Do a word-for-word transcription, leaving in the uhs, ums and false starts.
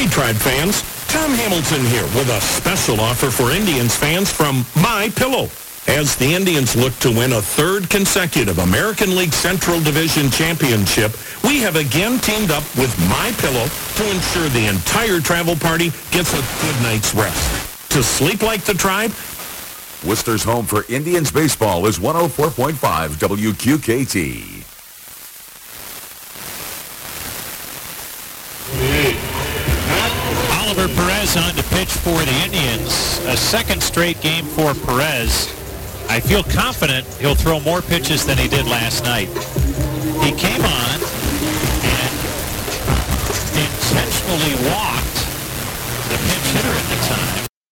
Hey, Tribe fans. Tom Hamilton here with a special offer for Indians fans from MyPillow. As the Indians look to win a third consecutive American League Central Division championship, we have again teamed up with MyPillow to ensure the entire travel party gets a good night's rest. To sleep like the Tribe? Worcester's home for Indians baseball is one oh four point five W Q K T. Oliver Perez on to pitch for the Indians. A second straight game for Perez. I feel confident he'll throw more pitches than he did last night. He came on and intentionally walked